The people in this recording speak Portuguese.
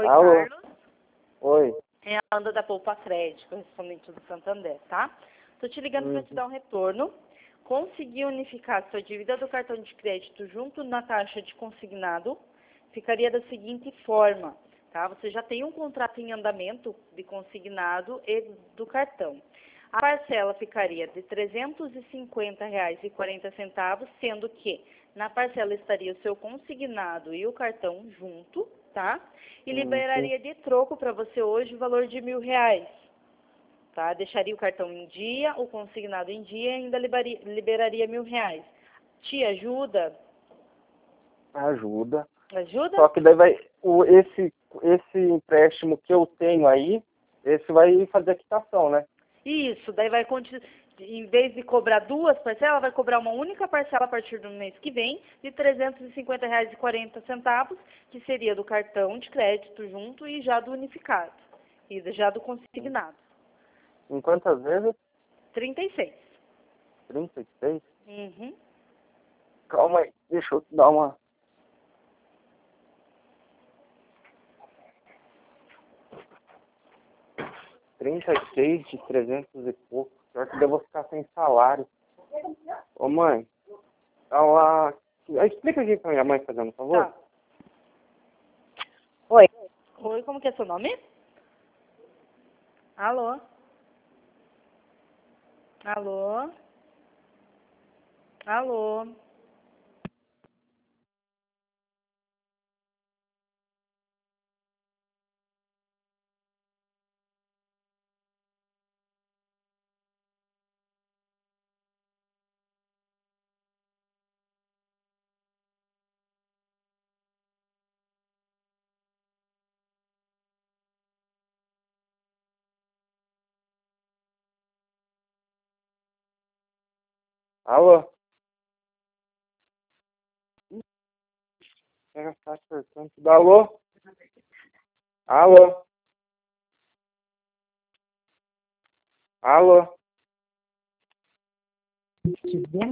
Oi, Alô? Carlos. Oi. É a Amanda da Poupa Crédito, correspondente do Santander, tá? Tô te ligando para te dar um retorno. Consegui unificar sua dívida do cartão de crédito junto na taxa de consignado. Ficaria da seguinte forma, tá? Você já tem um contrato em andamento de consignado e do cartão. A parcela ficaria de R$ 350,40, sendo que na parcela estaria o seu consignado e o cartão junto, tá? E liberaria de troco para você hoje o valor de R$ 1.000, tá? Deixaria o cartão em dia, o consignado em dia e ainda liberaria R$ 1.000. Te ajuda? Ajuda. Ajuda? Só que daí esse empréstimo que eu tenho aí, esse vai fazer a quitação, né? Isso, daí vai continuar. Em vez de cobrar duas parcelas, vai cobrar uma única parcela a partir do mês que vem, de R$ 350,40, que seria do cartão de crédito junto e já do unificado, e já do consignado. Em quantas vezes? 36. 36? Uhum. Calma aí, deixa eu dar uma... R$ 36 de 300 e pouco. Pior que eu vou ficar sem salário. Ô mãe, ela... explica aqui pra minha mãe, fazendo um favor. Tá. Oi. Oi, como que é seu nome? Alô? Alô? Alô? Alô? Pega a apertando. Alô? Alô? Alô?